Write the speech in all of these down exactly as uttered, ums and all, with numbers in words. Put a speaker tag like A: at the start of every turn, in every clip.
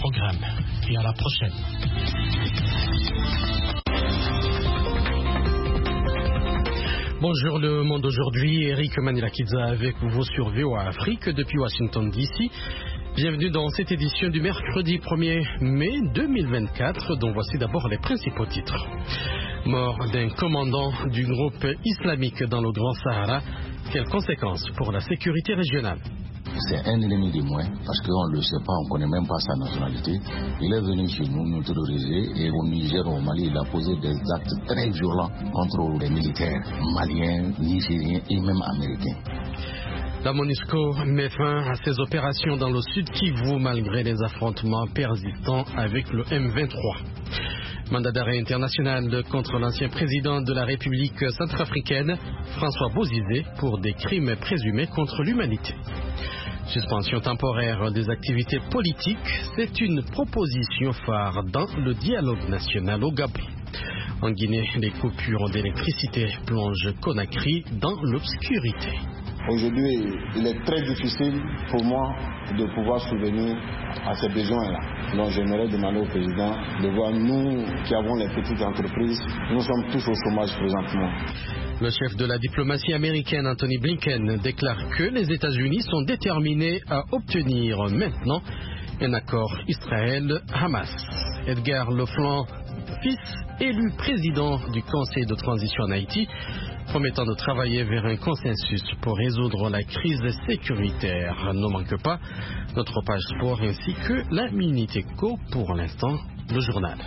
A: programme et à la prochaine. Bonjour le monde aujourd'hui, Eric Manilakiza avec vous sur V O A Afrique depuis Washington D C. Bienvenue dans cette édition du mercredi premier mai deux mille vingt-quatre, dont voici d'abord les principaux titres. Mort d'un commandant du groupe islamique dans le Grand Sahara, quelles conséquences pour la sécurité régionale?
B: C'est un ennemi de moins, parce qu'on ne le sait pas, on ne connaît même pas sa nationalité. Il est venu chez nous, nous terroriser, et au Niger, au Mali, il a posé des actes très violents contre les militaires maliens, nigériens et même américains.
A: La MONUSCO met fin à ses opérations dans le sud Kivu malgré les affrontements persistants avec le M vingt-trois. Mandat d'arrêt international contre l'ancien président de la République centrafricaine, François Bozizé, pour des crimes présumés contre l'humanité. Suspension temporaire des activités politiques, c'est une proposition phare dans le dialogue national au Gabon. En Guinée, les coupures d'électricité plongent Conakry dans l'obscurité.
C: Aujourd'hui, il est très difficile pour moi de pouvoir subvenir à ces besoins-là. Donc j'aimerais demander au président de voir nous qui avons les petites entreprises, nous sommes tous au chômage présentement.
A: Le chef de la diplomatie américaine, Anthony Blinken, déclare que les États-Unis sont déterminés à obtenir maintenant un accord Israël-Hamas. Edgar Lefland, fils élu président du Conseil de transition en Haïti, promettant de travailler vers un consensus pour résoudre la crise sécuritaire. Ne manque pas notre page sport ainsi que la Minute Éco, pour l'instant, le journal.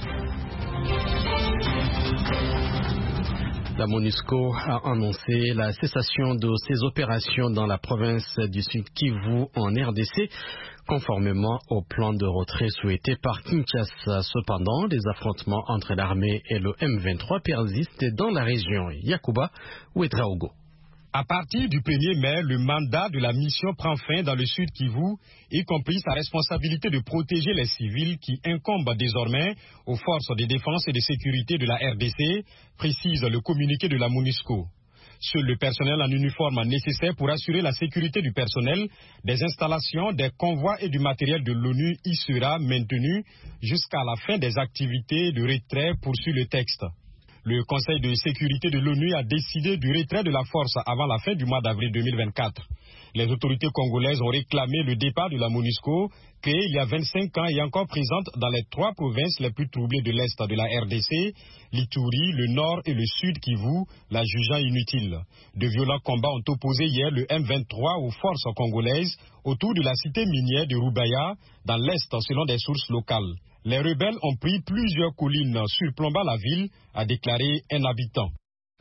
A: La MONUSCO a annoncé la cessation de ses opérations dans la province du Sud Kivu en R D C, conformément au plan de retrait souhaité par Kinshasa. Cependant, les affrontements entre l'armée et le M vingt-trois persistent dans la région. Yakuba Ouedraogo.
D: À partir du premier mai, le mandat de la mission prend fin dans le Sud Kivu, y compris sa responsabilité de protéger les civils qui incombe désormais aux forces de défense et de sécurité de la R D C, précise le communiqué de la MONUSCO. Seul le personnel en uniforme nécessaire pour assurer la sécurité du personnel, des installations, des convois et du matériel de l'ONU y sera maintenu jusqu'à la fin des activités de retrait, poursuit le texte. Le Conseil de sécurité de l'ONU a décidé du retrait de la force avant la fin du mois d'avril deux mille vingt-quatre. Les autorités congolaises ont réclamé le départ de la MONUSCO, créée il y a vingt-cinq ans et encore présente dans les trois provinces les plus troublées de l'Est de la R D C, l'Ituri, le Nord et le Sud Kivu, la jugeant inutile. De violents combats ont opposé hier le M vingt-trois aux forces congolaises autour de la cité minière de Rubaya, dans l'Est selon des sources locales. Les rebelles ont pris plusieurs collines surplombant la ville, a déclaré un habitant.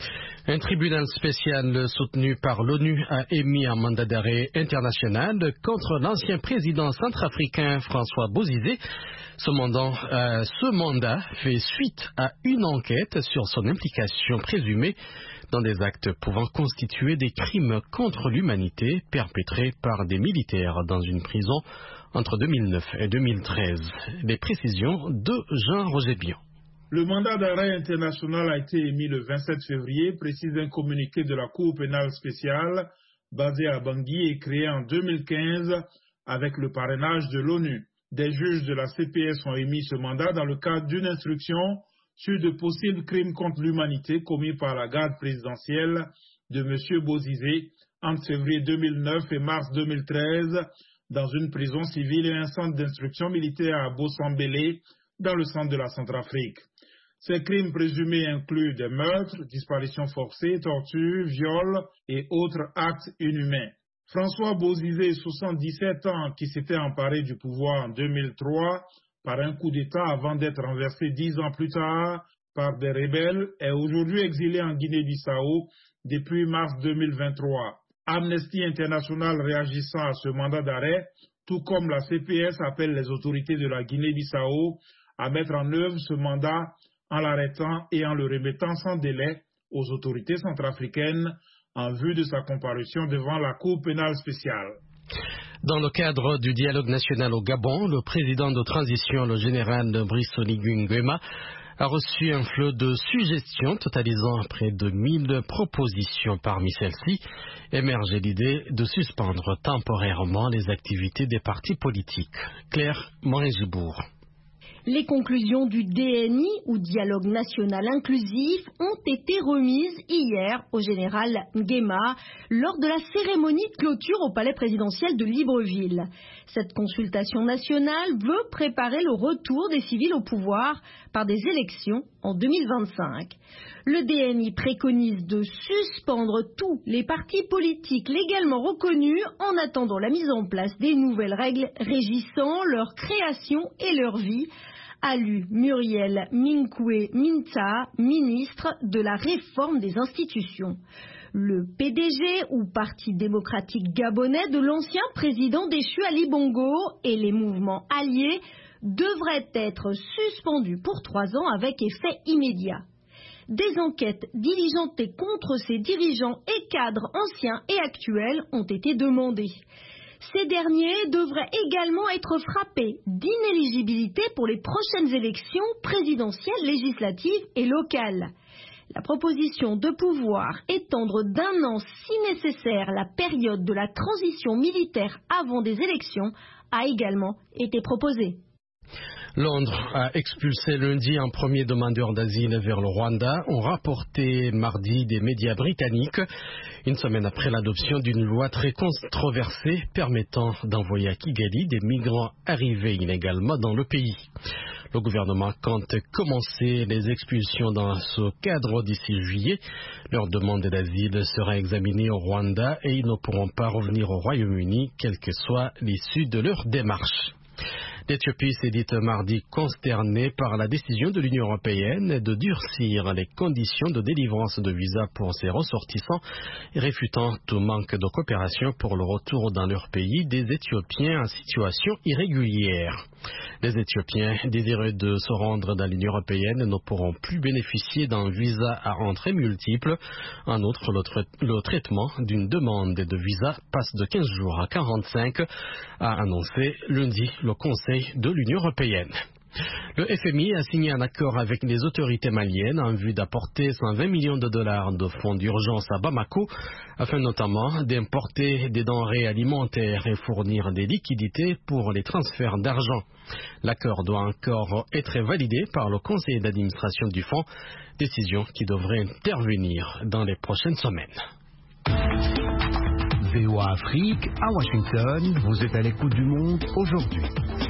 A: Un tribunal spécial soutenu par l'ONU a émis un mandat d'arrêt international contre l'ancien président centrafricain François Bozizé. Ce mandat, euh, ce mandat fait suite à une enquête sur son implication présumée dans des actes pouvant constituer des crimes contre l'humanité perpétrés par des militaires dans une prison entre deux mille neuf et deux mille treize. Les précisions de Jean-Roger Bion.
E: Le mandat d'arrêt international a été émis le vingt-sept février, précise un communiqué de la Cour pénale spéciale basée à Bangui et créée en deux mille quinze avec le parrainage de l'ONU. Des juges de la C P S ont émis ce mandat dans le cadre d'une instruction sur de possibles crimes contre l'humanité commis par la garde présidentielle de M. Bozizé entre février deux mille neuf et mars deux mille treize dans une prison civile et un centre d'instruction militaire à Bossambélé, dans le centre de la Centrafrique. Ces crimes présumés incluent des meurtres, disparitions forcées, tortures, viols et autres actes inhumains. François Bozizé, soixante-dix-sept ans, qui s'était emparé du pouvoir en deux mille trois par un coup d'État avant d'être renversé dix ans plus tard par des rebelles, est aujourd'hui exilé en Guinée-Bissau depuis mars deux mille vingt-trois. Amnesty International réagissant à ce mandat d'arrêt, tout comme la C P S appelle les autorités de la Guinée-Bissau à mettre en œuvre ce mandat en l'arrêtant et en le remettant sans délai aux autorités centrafricaines en vue de sa comparution devant la Cour pénale spéciale.
A: Dans le cadre du dialogue national au Gabon, le président de transition, le général Brice Oligui Nguema, a reçu un flot de suggestions totalisant près de mille propositions. Parmi celles-ci, émergeait l'idée de suspendre temporairement les activités des partis politiques. Claire Morin-Gibourg.
F: Les conclusions du D N I, ou Dialogue National Inclusif, ont été remises hier au général Nguema lors de la cérémonie de clôture au palais présidentiel de Libreville. Cette consultation nationale veut préparer le retour des civils au pouvoir par des élections en deux mille vingt-cinq. Le D N I préconise de suspendre tous les partis politiques légalement reconnus en attendant la mise en place des nouvelles règles régissant leur création et leur vie, a lu Muriel Minkwe Minta, ministre de la réforme des institutions. Le P D G, ou Parti démocratique gabonais, de l'ancien président déchu Ali Bongo et les mouvements alliés devraient être suspendus pour trois ans avec effet immédiat. Des enquêtes diligentées contre ces dirigeants et cadres anciens et actuels ont été demandées. Ces derniers devraient également être frappés d'inéligibilité pour les prochaines élections présidentielles, législatives et locales. La proposition de pouvoir étendre d'un an si nécessaire la période de la transition militaire avant des élections a également été proposée.
A: Londres a expulsé lundi un premier demandeur d'asile vers le Rwanda, ont rapporté mardi des médias britanniques, une semaine après l'adoption d'une loi très controversée permettant d'envoyer à Kigali des migrants arrivés illégalement dans le pays. Le gouvernement compte commencer les expulsions dans ce cadre d'ici juillet. Leur demande d'asile sera examinée au Rwanda et ils ne pourront pas revenir au Royaume-Uni, quelle que soit l'issue de leur démarche. L'Éthiopie s'est dite mardi consternée par la décision de l'Union européenne de durcir les conditions de délivrance de visa pour ses ressortissants, réfutant tout manque de coopération pour le retour dans leur pays des Éthiopiens en situation irrégulière. Les Éthiopiens désireux de se rendre dans l'Union européenne ne pourront plus bénéficier d'un visa à entrée multiple. En outre, le, tra le traitement d'une demande de visa passe de quinze jours à quarante-cinq, a annoncé lundi le Conseil de l'Union européenne. Le F M I a signé un accord avec les autorités maliennes en vue d'apporter cent vingt millions de dollars de fonds d'urgence à Bamako, afin notamment d'importer des denrées alimentaires et fournir des liquidités pour les transferts d'argent. L'accord doit encore être validé par le conseil d'administration du fonds, décision qui devrait intervenir dans les prochaines semaines.
G: V O A Afrique, à Washington, vous êtes à l'écoute du monde aujourd'hui.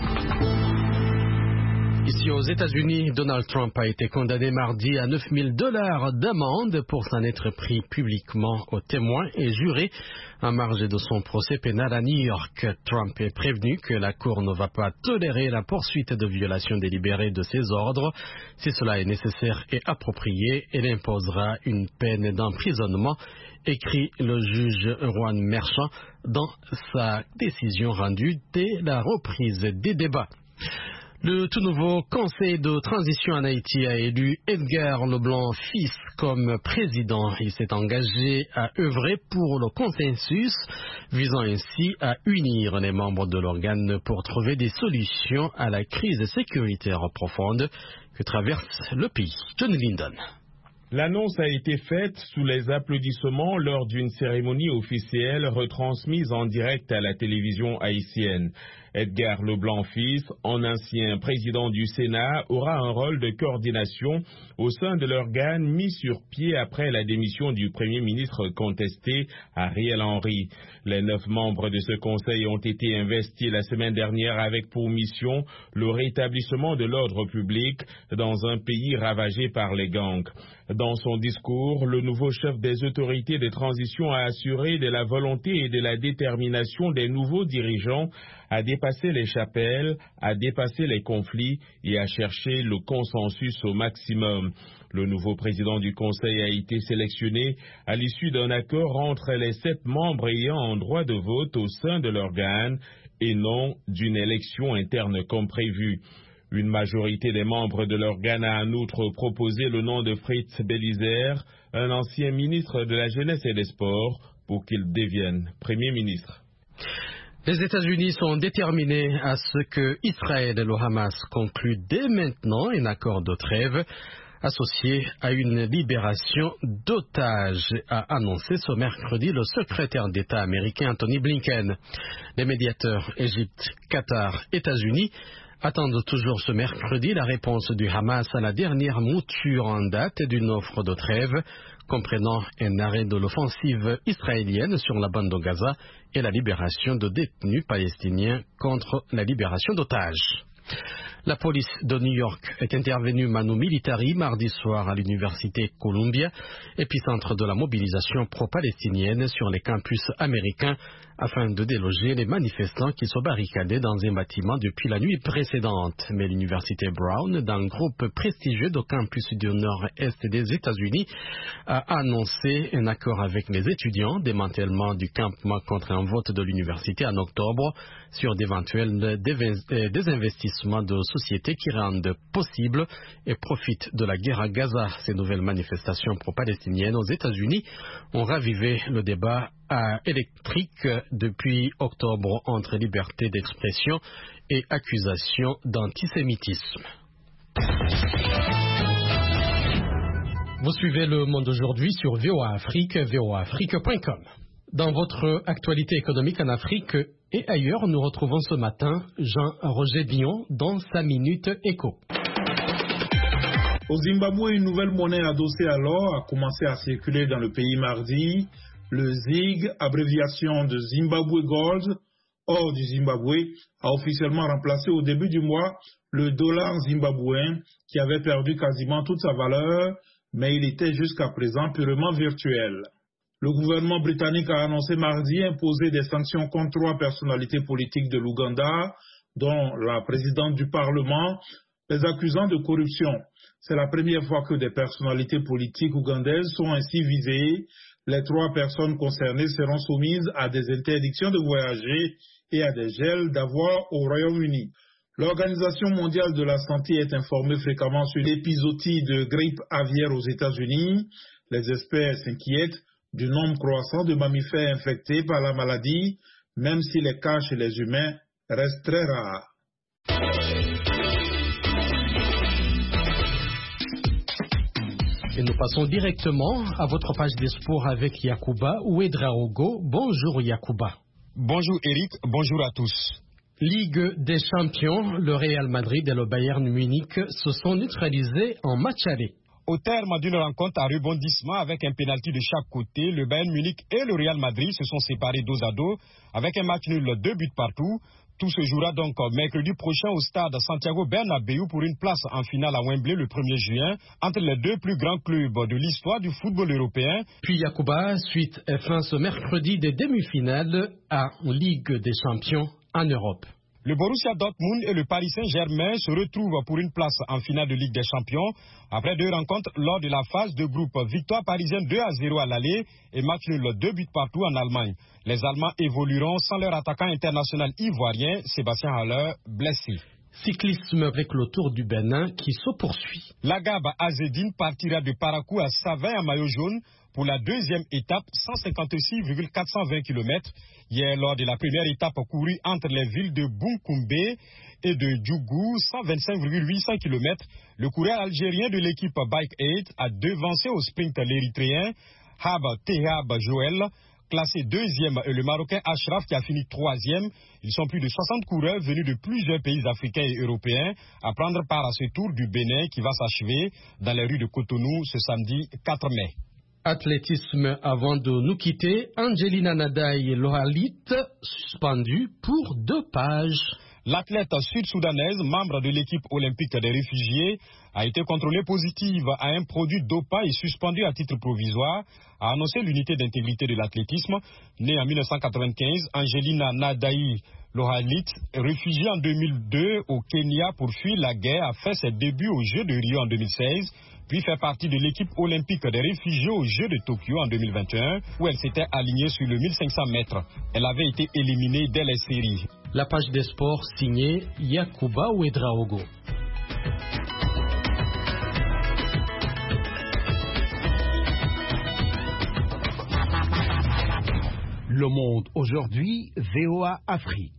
A: Ici aux États-Unis, Donald Trump a été condamné mardi à neuf mille dollars d'amende pour s'en être pris publiquement aux témoins et jurés en marge de son procès pénal à New York. Trump est prévenu que la Cour ne va pas tolérer la poursuite de violation délibérée de ses ordres. Si cela est nécessaire et approprié, elle imposera une peine d'emprisonnement, écrit le juge Juan Merchan dans sa décision rendue dès la reprise des débats. Le tout nouveau conseil de transition en Haïti a élu Edgar Leblanc fils comme président. Il s'est engagé à œuvrer pour le consensus, visant ainsi à unir les membres de l'organe pour trouver des solutions à la crise sécuritaire profonde que traverse le pays. John Lyndon.
H: L'annonce a été faite sous les applaudissements lors d'une cérémonie officielle retransmise en direct à la télévision haïtienne. Edgar Leblanc fils, en ancien président du Sénat, aura un rôle de coordination au sein de l'organe mis sur pied après la démission du Premier ministre contesté, Ariel Henry. Les neuf membres de ce conseil ont été investis la semaine dernière avec pour mission le rétablissement de l'ordre public dans un pays ravagé par les gangs. Dans son discours, le nouveau chef des autorités de transition a assuré de la volonté et de la détermination des nouveaux dirigeants à dépasser les chapelles, à dépasser les conflits et à chercher le consensus au maximum. Le nouveau président du Conseil a été sélectionné à l'issue d'un accord entre les sept membres ayant un droit de vote au sein de l'organe et non d'une élection interne comme prévu. Une majorité des membres de l'organe a en outre proposé le nom de Fritz Belizer, un ancien ministre de la Jeunesse et des Sports, pour qu'il devienne Premier ministre.
A: Les États-Unis sont déterminés à ce que Israël et le Hamas concluent dès maintenant un accord de trêve associé à une libération d'otages, a annoncé ce mercredi le secrétaire d'État américain Anthony Blinken. Les médiateurs Égypte, Qatar, États-Unis attendent toujours ce mercredi la réponse du Hamas à la dernière mouture en date d'une offre de trêve comprenant un arrêt de l'offensive israélienne sur la bande de Gaza et la libération de détenus palestiniens contre la libération d'otages. La police de New York est intervenue manu militari mardi soir à l'université Columbia, épicentre de la mobilisation pro-palestinienne sur les campus américains, afin de déloger les manifestants qui se barricadaient dans un bâtiment depuis la nuit précédente. Mais l'université Brown, d'un groupe prestigieux de campus du nord-est des États-Unis, a annoncé un accord avec les étudiants, démantèlement du campement contre un vote de l'université en octobre sur d'éventuels désinvestissements de sociétés qui rendent possible et profitent de la guerre à Gaza. Ces nouvelles manifestations pro-palestiniennes aux États-Unis ont ravivé le débat à électrique depuis octobre entre liberté d'expression et accusation d'antisémitisme. Vous suivez Le Monde aujourd'hui sur V O A Afrique, v o a afrique point com. Dans votre actualité économique en Afrique et ailleurs, nous retrouvons ce matin Jean-Roger Bion dans sa Minute Éco.
E: Au Zimbabwe, une nouvelle monnaie adossée à l'or a commencé à circuler dans le pays mardi. Le Z I G, abréviation de Zimbabwe Gold, or du Zimbabwe, a officiellement remplacé au début du mois le dollar zimbabwéen qui avait perdu quasiment toute sa valeur, mais il était jusqu'à présent purement virtuel. Le gouvernement britannique a annoncé mardi imposer des sanctions contre trois personnalités politiques de l'Ouganda, dont la présidente du Parlement, les accusant de corruption. C'est la première fois que des personnalités politiques ougandaises sont ainsi visées. Les trois personnes concernées seront soumises à des interdictions de voyager et à des gels d'avoirs au Royaume-Uni. L'Organisation mondiale de la santé est informée fréquemment sur l'épizootie de grippe aviaire aux États-Unis. Les experts s'inquiètent du nombre croissant de mammifères infectés par la maladie, même si les cas chez les humains restent très rares.
A: Et nous passons directement à votre page des sports avec Yacouba Ouedraogo. Bonjour Yacouba.
D: Bonjour Eric, bonjour à tous.
A: Ligue des champions, le Real Madrid et le Bayern Munich se sont neutralisés en match aller.
D: Au terme d'une rencontre à rebondissement avec un pénalty de chaque côté, le Bayern Munich et le Real Madrid se sont séparés dos à dos avec un match nul, deux buts partout. Tout se jouera donc mercredi prochain au stade Santiago Bernabéu pour une place en finale à Wembley le premier juin entre les deux plus grands clubs de l'histoire du football européen.
A: Puis Yacouba, suite et fin ce mercredi des demi-finales à Ligue des champions en Europe.
D: Le Borussia Dortmund et le Paris Saint-Germain se retrouvent pour une place en finale de Ligue des Champions après deux rencontres lors de la phase de groupe. Victoire parisienne deux à zéro à l'aller et match nul deux buts partout en Allemagne. Les Allemands évolueront sans leur attaquant international ivoirien Sébastien Haller, blessé.
A: Cyclisme avec le Tour du Bénin qui se poursuit.
D: Lagab Azedine partira de Parakou à Savin en maillot jaune pour la deuxième étape, cent cinquante-six virgule quatre cent vingt kilomètres. Hier, lors de la première étape courue entre les villes de Bunkoumbe et de Djougou, cent vingt-cinq virgule huit cents kilomètres, le coureur algérien de l'équipe Bike Aid a devancé au sprint l'érythréen Hab Tehab Joël, classé deuxième, et le Marocain Ashraf qui a fini troisième. Ils sont plus de soixante coureurs venus de plusieurs pays africains et européens à prendre part à ce Tour du Bénin qui va s'achever dans les rues de Cotonou ce samedi quatre mai.
A: Athlétisme avant de nous quitter, Angelina Nadaï Lohalit suspendu pour deux pages.
D: L'athlète sud-soudanaise, membre de l'équipe olympique des réfugiés, a été contrôlée positive à un produit dopant et suspendue à titre provisoire, a annoncé l'unité d'intégrité de l'athlétisme. Née en mille neuf cent quatre-vingt-quinze, Angelina Nadaï Lohalit, réfugiée en deux mille deux au Kenya pour fuir la guerre, a fait ses débuts aux Jeux de Rio en deux mille seize, puis fait partie de l'équipe olympique des réfugiés aux Jeux de Tokyo en deux mille vingt et un, où elle s'était alignée sur le mille cinq cents mètres. Elle avait été éliminée dès les séries.
A: La page des sports signée Yacouba Ouedraogo.
G: Le Monde aujourd'hui, V O A Afrique.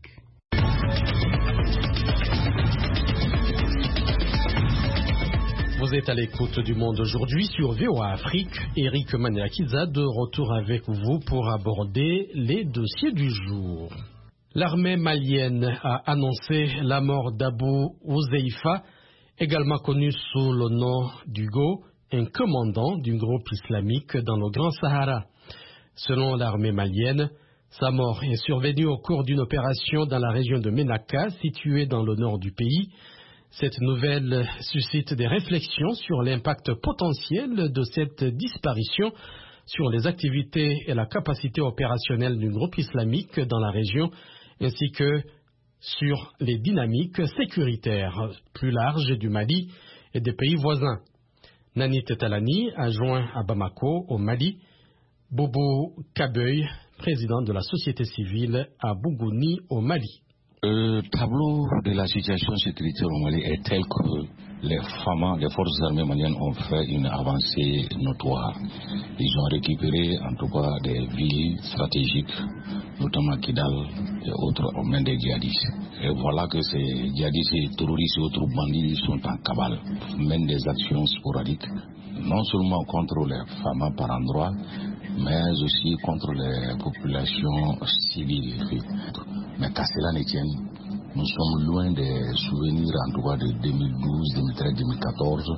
A: Vous êtes à l'écoute du Monde aujourd'hui sur V O A Afrique. Eric Maniakiza de retour avec vous pour aborder les dossiers du jour. L'armée malienne a annoncé la mort d'Abou Ouzeifa, également connu sous le nom d'Hugo, un commandant du groupe islamique dans le Grand Sahara. Selon l'armée malienne, sa mort est survenue au cours d'une opération dans la région de Ménaka, située dans le nord du pays. Cette nouvelle suscite des réflexions sur l'impact potentiel de cette disparition sur les activités et la capacité opérationnelle du groupe islamique dans la région, ainsi que sur les dynamiques sécuritaires plus larges du Mali et des pays voisins. Nanit Talani a joint à Bamako, au Mali, Boubou Kabeuy, président de la société civile à Bougouni, au Mali.
B: Le tableau de la situation sécuritaire au Mali est tel que les FAMA, les forces armées maliennes, ont fait une avancée notoire. Ils ont récupéré en tout cas des villes stratégiques, notamment Kidal et autres aux mains des djihadistes. Et voilà que ces djihadistes et terroristes et autres bandits sont en cavale, mènent des actions sporadiques, non seulement contre les FAMA par endroits, mais aussi contre les populations civiles. Mais qu'à cela ne tienne, nous sommes loin des souvenirs en tout cas de deux mille douze, deux mille treize, deux mille quatorze,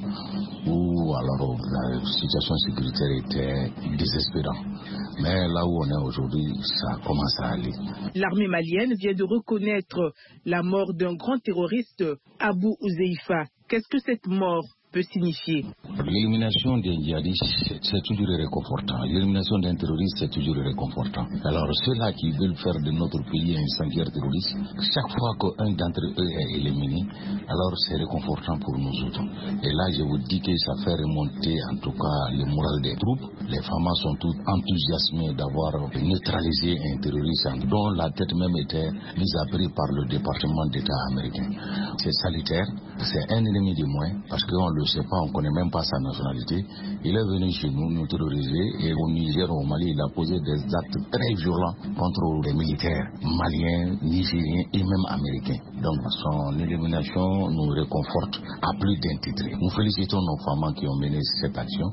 B: où alors la situation sécuritaire était désespérante. Mais là où on est aujourd'hui, ça commence à aller.
I: L'armée malienne vient de reconnaître la mort d'un grand terroriste, Abou Ouzeifa. Qu'est-ce que cette mort peut signifier?
B: L'élimination d'un djihadiste, c'est toujours réconfortant. L'élimination d'un terroriste, c'est toujours réconfortant. Alors ceux-là qui veulent faire de notre pays un sanctuaire terroriste, chaque fois qu'un d'entre eux est éliminé, alors c'est réconfortant pour nous autres. Et là, je vous dis que ça fait remonter en tout cas le moral des troupes. Les femmes sont toutes enthousiasmées d'avoir neutralisé un terroriste dont la tête même était mise à prix par le département d'État américain. C'est salutaire, c'est un ennemi de moins, parce qu'on le Je ne sais pas, on ne connaît même pas sa nationalité. Il est venu chez nous, nous terroriser, et au Niger, au Mali, il a posé des actes très violents contre les militaires maliens, nigériens et même américains. Donc son élimination nous réconforte à plus d'un titre. Nous félicitons nos femmes qui ont mené cette action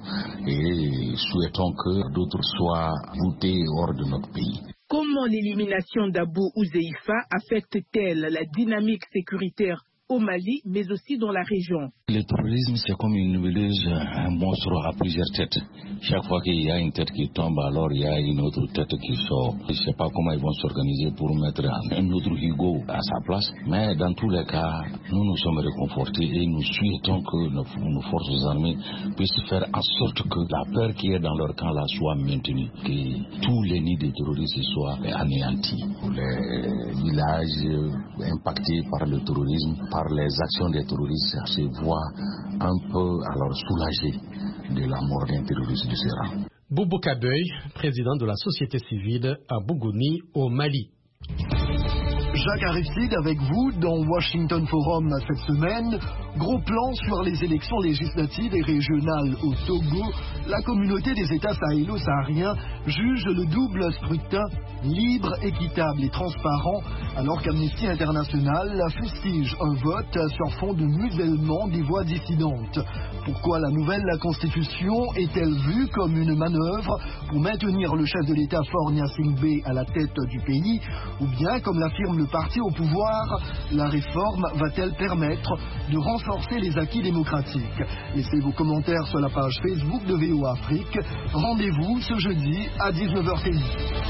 B: et souhaitons que d'autres soient votés hors de notre pays.
I: Comment l'élimination d'Abou Ouzeifa affecte-t-elle la dynamique sécuritaire au Mali, mais aussi dans la région?
B: Le terrorisme, c'est comme une nébuleuse, un monstre à plusieurs têtes. Chaque fois qu'il y a une tête qui tombe, alors il y a une autre tête qui sort. Je ne sais pas comment ils vont s'organiser pour mettre un autre Hugo à sa place, mais dans tous les cas, nous nous sommes réconfortés et nous souhaitons que nos, nos forces armées puissent faire en sorte que la peur qui est dans leur camp là soit maintenue, que tous les nids de terroristes soient anéantis. Les villages impactés par le terrorisme, par les actions des terroristes, se voient un peu alors soulagés de la mort d'un terroriste de ce rang.
A: Boubou Kabeuy, président de la société civile à Bougouni, au Mali.
J: Jacques Aristide avec vous dans Washington Forum cette semaine. Gros plan sur les élections législatives et régionales au Togo. La communauté des États sahélo-sahariens juge le double scrutin libre, équitable et transparent, alors qu'Amnesty International fustige un vote sur fond de musellement des voix dissidentes. Pourquoi la nouvelle constitution est-elle vue comme une manœuvre pour maintenir le chef de l'État Faure Gnassingbé à la tête du pays? Ou bien, comme l'affirme le parti au pouvoir, la réforme va-t-elle permettre de renforcer les acquis démocratiques? Laissez vos commentaires sur la page Facebook de V O A Afrique. Rendez-vous ce jeudi à dix-neuf heures T I.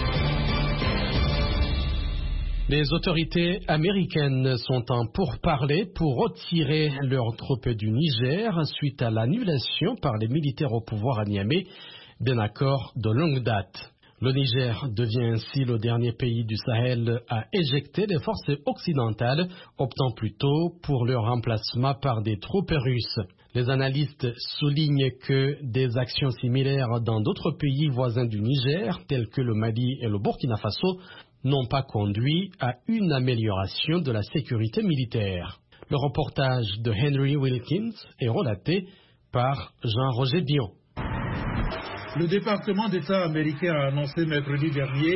A: Les autorités américaines sont en pourparlers pour retirer leurs troupes du Niger suite à l'annulation par les militaires au pouvoir à Niamey d'un accord de longue date. Le Niger devient ainsi le dernier pays du Sahel à éjecter les forces occidentales, optant plutôt pour leur remplacement par des troupes russes. Les analystes soulignent que des actions similaires dans d'autres pays voisins du Niger, tels que le Mali et le Burkina Faso, n'ont pas conduit à une amélioration de la sécurité militaire. Le reportage de Henry Wilkins est relaté par Jean-Roger Dion.
E: Le département d'État américain a annoncé mercredi dernier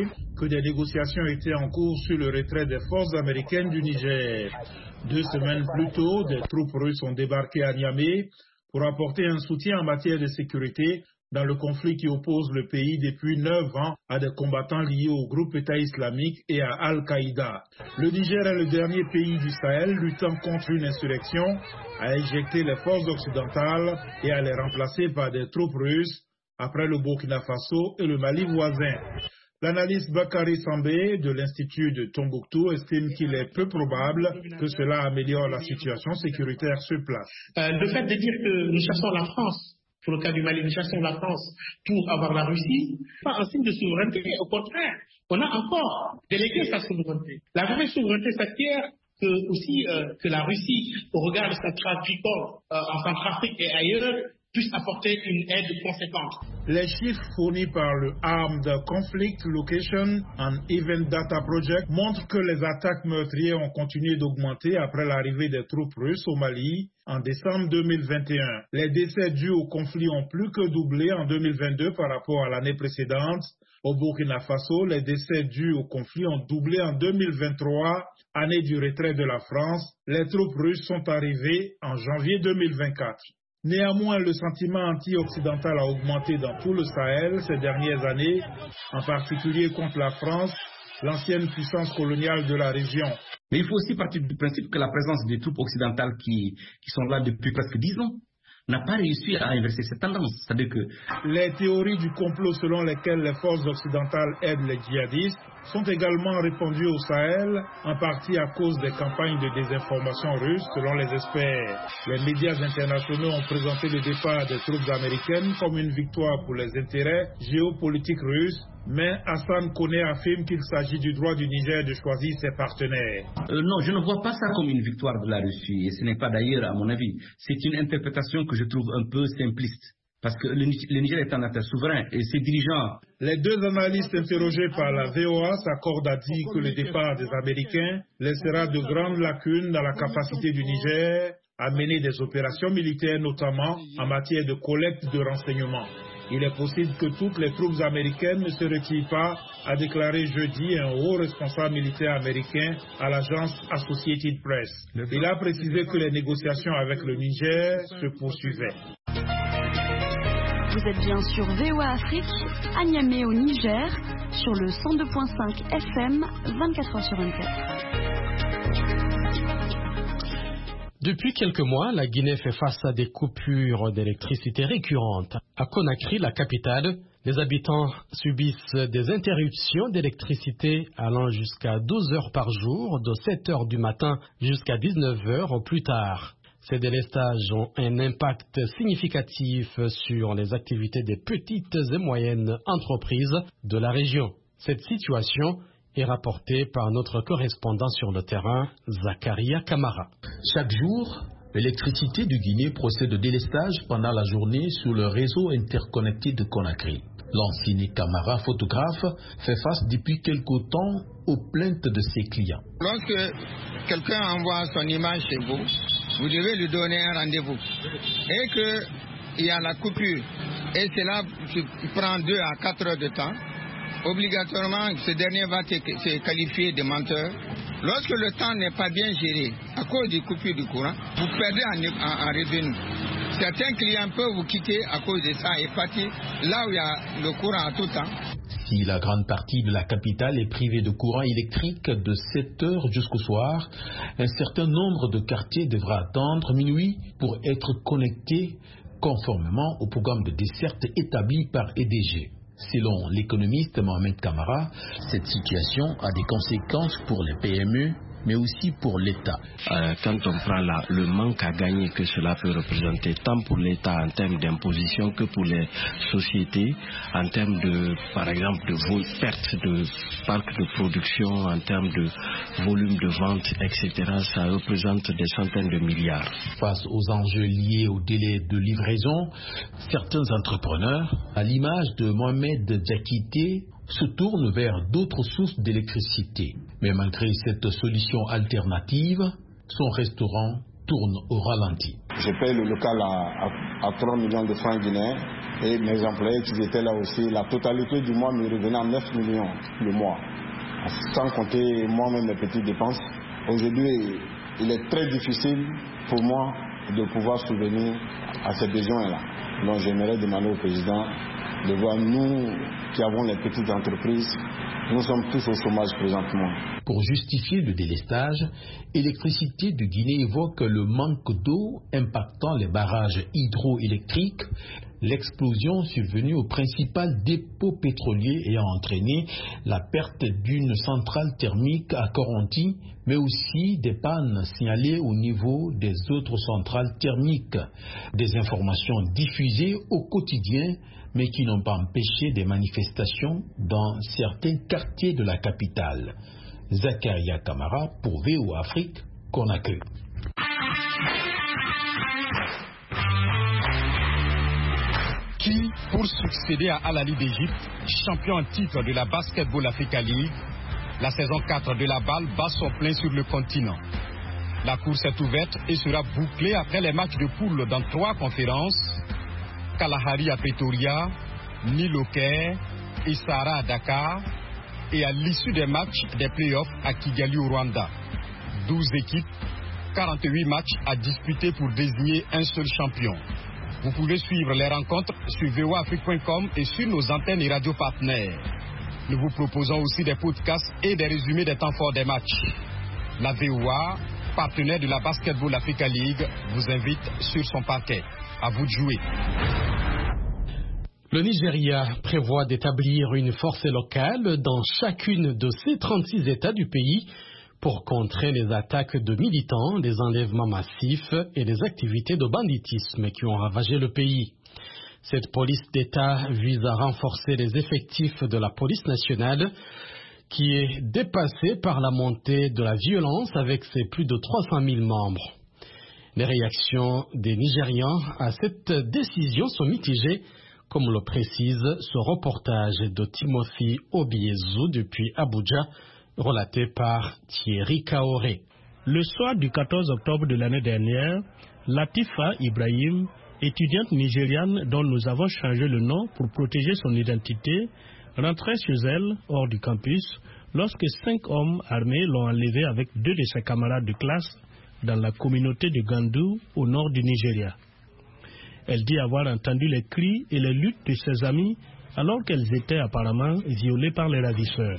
E: que des négociations étaient en cours sur le retrait des forces américaines du Niger. Deux semaines plus tôt, des troupes russes ont débarqué à Niamey pour apporter un soutien en matière de sécurité dans le conflit qui oppose le pays depuis neuf ans à des combattants liés au groupe État islamique et à Al-Qaïda. Le Niger est le dernier pays du Sahel luttant contre une insurrection, à éjecter les forces occidentales et à les remplacer par des troupes russes après le Burkina Faso et le Mali voisin. L'analyste Bakary Sambé de l'Institut de Tombouctou estime qu'il est peu probable que cela améliore la situation sécuritaire sur place.
K: Euh, le fait de dire que nous cherchons la France, pour le cas du Mali, nous cherchons la France pour avoir la Russie, pas un signe de souveraineté. Au contraire, on a encore délégué sa souveraineté. La vraie souveraineté s'acquiert que, aussi euh, que la Russie, au regard de sa trajectoire euh, en Centrafrique et ailleurs, puisse apporter une aide conséquente.
E: Les chiffres fournis par le Armed Conflict Location and Event Data Project montrent que les attaques meurtrières ont continué d'augmenter après l'arrivée des troupes russes au Mali en décembre deux mille vingt et un. Les décès dus au conflit ont plus que doublé en deux mille vingt-deux par rapport à l'année précédente. Au Burkina Faso, les décès dus au conflit ont doublé en deux mille vingt-trois, année du retrait de la France. Les troupes russes sont arrivées en janvier deux mille vingt-quatre. Néanmoins, le sentiment anti-occidental a augmenté dans tout le Sahel ces dernières années, en particulier contre la France, l'ancienne puissance coloniale de la région.
L: Mais il faut aussi partir du principe que la présence des troupes occidentales qui, qui sont là depuis presque dix ans n'a pas réussi à inverser cette tendance. C'est-à-dire que
E: les théories du complot selon lesquelles les forces occidentales aident les djihadistes sont également répandues au Sahel, en partie à cause des campagnes de désinformation russes, selon les experts. Les médias internationaux ont présenté le départ des troupes américaines comme une victoire pour les intérêts géopolitiques russes, mais Hassan Koné affirme qu'il s'agit du droit du Niger de choisir ses partenaires.
L: Euh, non, je ne vois pas ça comme une victoire de la Russie, et ce n'est pas d'ailleurs à mon avis. C'est une interprétation que je trouve un peu simpliste. Parce que le, le Niger est un État souverain et ses dirigeants.
E: Les deux analystes interrogés par la V O A s'accordent à dire que le départ des Américains laissera de grandes lacunes dans la capacité du Niger à mener des opérations militaires, notamment en matière de collecte de renseignements. Il est possible que toutes les troupes américaines ne se retirent pas, a déclaré jeudi un haut responsable militaire américain à l'agence Associated Press. Il a précisé que les négociations avec le Niger se poursuivaient.
M: Vous êtes bien sur V O A Afrique, à Niamey au Niger, sur le cent deux virgule cinq F M, vingt-quatre heures sur vingt-quatre.
A: Depuis quelques mois, la Guinée fait face à des coupures d'électricité récurrentes. À Conakry, la capitale, les habitants subissent des interruptions d'électricité allant jusqu'à douze heures par jour, de sept heures du matin jusqu'à dix-neuf heures au plus tard. Ces délestages ont un impact significatif sur les activités des petites et moyennes entreprises de la région. Cette situation est rapportée par notre correspondant sur le terrain, Zakaria Kamara.
N: Chaque jour, l'électricité du Guinée procède au délestage pendant la journée sur le réseau interconnecté de Conakry. L'ancien Kamara, photographe, fait face depuis quelque temps aux plaintes de ses clients.
O: Lorsque quelqu'un envoie son image chez vous, vous devez lui donner un rendez-vous. Et qu'il y a la coupure, et cela prend deux à quatre heures de temps, obligatoirement, ce dernier va se qualifier de menteur. Lorsque le temps n'est pas bien géré, à cause des coupures du courant, vous perdez en, en, en revenu. Certains clients peuvent vous quitter à cause de ça et partir là où il y a le courant à tout temps.
N: Si la grande partie de la capitale est privée de courant électrique de sept heures jusqu'au soir, un certain nombre de quartiers devra attendre minuit pour être connectés conformément au programme de desserte établi par E D G. Selon l'économiste Mohamed Kamara, cette situation a des conséquences pour les P M E, mais aussi pour l'État.
P: Euh, quand on prend la, le manque à gagner que cela peut représenter, tant pour l'État en termes d'imposition que pour les sociétés, en termes de, par exemple, de vol, perte de parc de production, en termes de volume de vente, et cetera, ça représente des centaines de milliards.
N: Face aux enjeux liés au délai de livraison, certains entrepreneurs, à l'image de Mohamed Diakité, se tournent vers d'autres sources d'électricité. Mais malgré cette solution alternative, son restaurant tourne au ralenti.
C: Je paye le local à, à, à trois millions de francs guinéens et mes employés qui étaient là aussi, la totalité du mois me revenait à neuf millions le mois. Sans compter moi-même mes petites dépenses. Aujourd'hui, il est très difficile pour moi de pouvoir subvenir à ces besoins-là. Donc j'aimerais demander au président de voir nous qui avons les petites entreprises, nous sommes tous au chômage présentement.
N: Pour justifier le délestage, Électricité de Guinée évoque le manque d'eau impactant les barrages hydroélectriques, l'explosion survenue au principal dépôt pétrolier ayant entraîné la perte d'une centrale thermique à Coronti, mais aussi des pannes signalées au niveau des autres centrales thermiques. Des informations diffusées au quotidien, mais qui n'ont pas empêché des manifestations dans certains quartiers de la capitale. Zakaria Kamara pour V O Afrique, Conakry.
D: Qui, pour succéder à Al-Ali d'Égypte, champion en titre de la Basketball Africa League, la saison quatre de la balle bat son plein sur le continent. La course est ouverte et sera bouclée après les matchs de poule dans trois conférences, Kalahari à Pretoria, Nil au Caire et Sahara à Dakar, et à l'issue des matchs des playoffs à Kigali au Rwanda. douze équipes, quarante-huit matchs à disputer pour désigner un seul champion. Vous pouvez suivre les rencontres sur v o afrique point com et sur nos antennes et radios partenaires. Nous vous proposons aussi des podcasts et des résumés des temps forts des matchs. La V O A, partenaire de la Basketball Africa League, vous invite sur son parquet. À vous de jouer.
A: Le Nigeria prévoit d'établir une force locale dans chacune de ses trente-six États du pays pour contrer les attaques de militants, les enlèvements massifs et les activités de banditisme qui ont ravagé le pays. Cette police d'État vise à renforcer les effectifs de la police nationale qui est dépassée par la montée de la violence avec ses plus de trois cent mille membres. Les réactions des Nigérians à cette décision sont mitigées, comme le précise ce reportage de Timothy Obiezu depuis Abuja, relaté par Thierry Kaoré.
Q: Le soir du quatorze octobre de l'année dernière, Latifa Ibrahim, étudiante nigériane dont nous avons changé le nom pour protéger son identité, rentrait chez elle, hors du campus, lorsque cinq hommes armés l'ont enlevée avec deux de ses camarades de classe dans la communauté de Gandu, au nord du Nigeria. Elle dit avoir entendu les cris et les luttes de ses amis alors qu'elles étaient apparemment violées par les ravisseurs.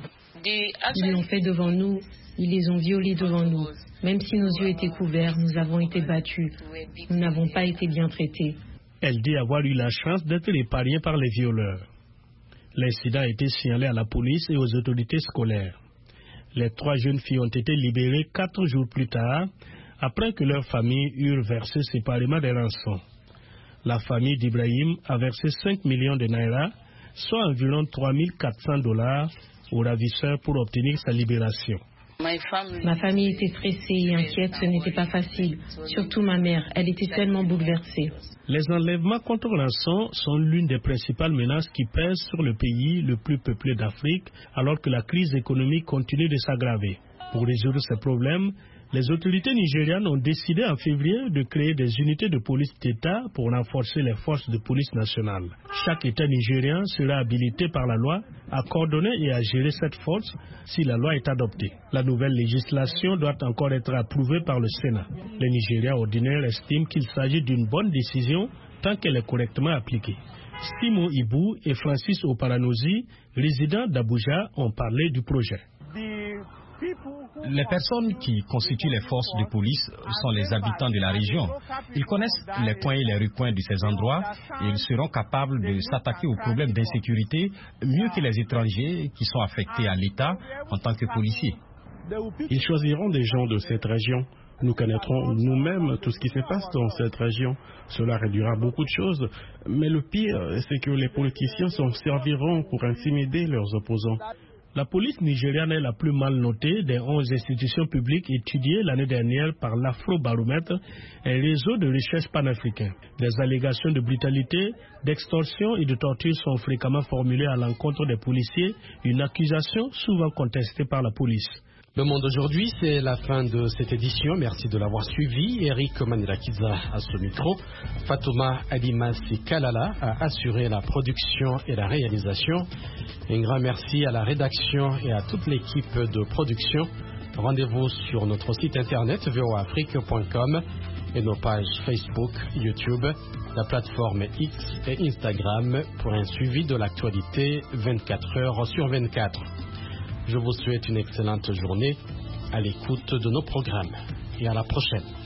R: Ils l'ont fait devant nous, ils les ont violées devant nous. Même si nos yeux étaient couverts, nous avons été battus. Nous n'avons pas été bien traités.
Q: Elle dit avoir eu la chance d'être épargnée par les violeurs. L'incident a été signalé à la police et aux autorités scolaires. Les trois jeunes filles ont été libérées quatre jours plus tard, après que leurs familles eurent versé séparément des rançons. La famille d'Ibrahim a versé cinq millions de naira, soit environ trois mille quatre cents dollars, aux ravisseurs pour obtenir sa libération.
R: Ma famille était stressée et inquiète, ce n'était pas facile. Surtout ma mère, elle était tellement bouleversée.
Q: Les enlèvements contre rançon sont l'une des principales menaces qui pèsent sur le pays le plus peuplé d'Afrique, alors que la crise économique continue de s'aggraver. Pour résoudre ces problèmes, les autorités nigérianes ont décidé en février de créer des unités de police d'État pour renforcer les forces de police nationale. Chaque État nigérien sera habilité par la loi à coordonner et à gérer cette force si la loi est adoptée. La nouvelle législation doit encore être approuvée par le Sénat. Les Nigériens ordinaires estiment qu'il s'agit d'une bonne décision tant qu'elle est correctement appliquée. Simo Ibu et Francis Oparanozi, résidents d'Abuja, ont parlé du projet.
S: Les personnes qui constituent les forces de police sont les habitants de la région. Ils connaissent les coins et les recoins de ces endroits et ils seront capables de s'attaquer aux problèmes d'insécurité mieux que les étrangers qui sont affectés à l'État en tant que policiers.
T: Ils choisiront des gens de cette région. Nous connaîtrons nous-mêmes tout ce qui se passe dans cette région. Cela réduira beaucoup de choses. Mais le pire, c'est que les politiciens s'en serviront pour intimider leurs opposants.
Q: La police nigériane est la plus mal notée des onze institutions publiques étudiées l'année dernière par l'Afro-Baromètre, un réseau de recherche panafricain. Des allégations de brutalité, d'extorsion et de torture sont fréquemment formulées à l'encontre des policiers, une accusation souvent contestée par la police.
A: Le Monde aujourd'hui, c'est la fin de cette édition. Merci de l'avoir suivi. Eric Manirakiza à ce micro. Fatouma Alimasi Kalala a assuré la production et la réalisation. Un grand merci à la rédaction et à toute l'équipe de production. Rendez-vous sur notre site internet v o a afrique point com et nos pages Facebook, YouTube, la plateforme X et Instagram pour un suivi de l'actualité vingt-quatre heures sur vingt-quatre. Je vous souhaite une excellente journée à l'écoute de nos programmes et à la prochaine.